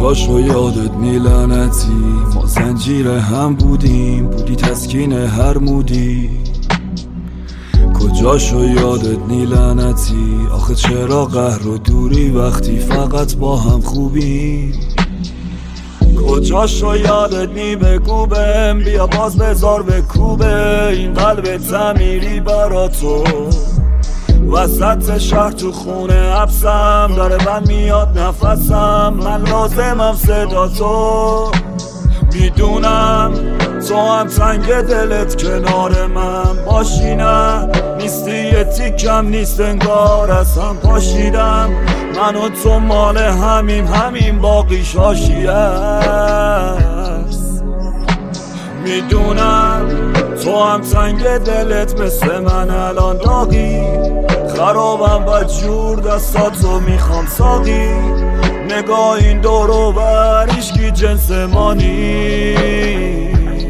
کجاشو یادت نی لعنتی، ما زنجیر هم بودیم، بودی تسکین هر مودی. کجاشو یادت نی لعنتی، آخه چرا قهر و دوری وقتی فقط با هم خوبیم. کجاشو یادت نی بگو بهم، بیا باز بذار بکوبه این قلب تعمیری برا تو. وسط شهر تو خونه حبسم، داره بند میاد نفسم، من لازمم صدا تو. میدونم تو هم تنگ دلت کنار من باشی، نه نیستی یه تیکم نیست انگار از هم پاشیدم. من و تو مال همین باقیش حاشیه است. میدونم تو هم تنگ دلت مثل من الان داغی، خرابم بدجور دستاتو میخوام ساقی. نگاه این دورو بر هیچکی جنس ما نی،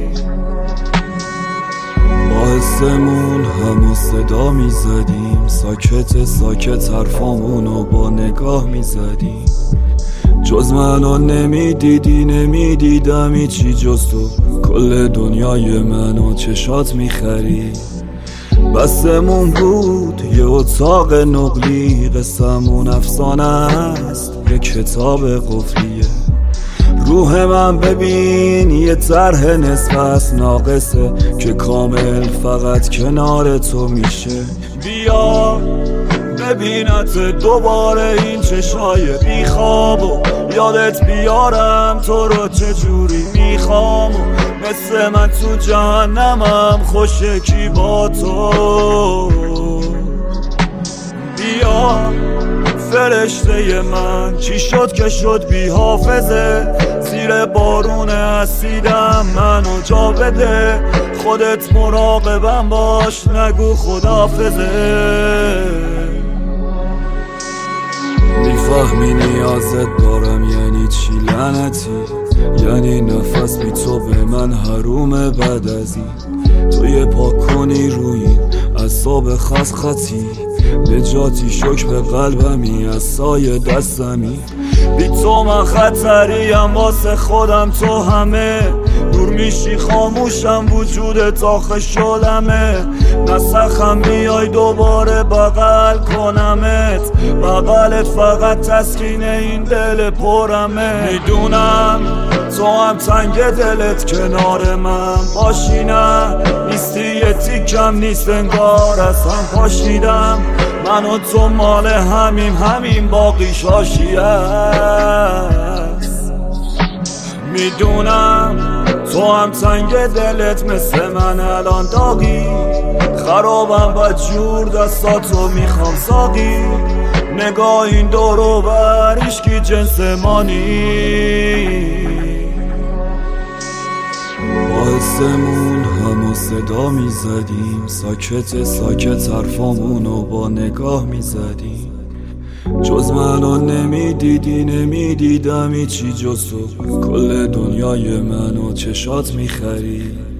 با حسمون همو صدا میزدیم، ساکت حرفامونو با نگاه میزدیم. جز منو نمیدیدی نمیدیدم هیچی جز تو، کل دنیای منو چشات میخرید. بسمون بود یه اتاق نقلی، قصمون افسانه است یه کتاب قفلیه. روح من ببین یه طرح نصف است ناقصه که کامل فقط کنار تو میشه. بیا ببینت دوباره این چشای بیخواب و یادت بیارم تو رو چجوری میخوام. مثل من تو جهنمم خوشه کی با تو. بیا فرشته من چی شد که شد بی حافظه، زیر بارون اسیدم منو جا بده. خودت مراقبم باش نگو خداحافظه. میفهمی نیازت دارم یعنی چی لعنتی، یعنی نفس بی تو به من حرومه. بعد از این تو یه پاک کنی روی این اعصاب خطی، نجاتی شک به قلبمی از سایه دستمی. بی تو من خطریم واسه خودم، تو همه دور میشی خاموشم وجودت آخه شلمه. نسخم بیای دوباره بغل کنمت، بغلت فقط تسکین این دل پرمه. میدونم تو هم تنگ دلت کنار من باشی، نه نیستی یه تیکم نیست انگار از هم پاشیدم. من و تو مال همین باقیش حاشیه است. میدونم تو هم تنگ دلت مثل من الان داغی، خرابم بدجور دستاتو میخوام ساقی. نگاه این دورو بر هیچکی جنس ما نی، با حسمون همو صدا میزدیم، ساکت حرفامونو با نگاه میزدیم. جز منو نمیدیدی نمیدیدم هیچی جز تو، کل دنیای منو چشات میخرید.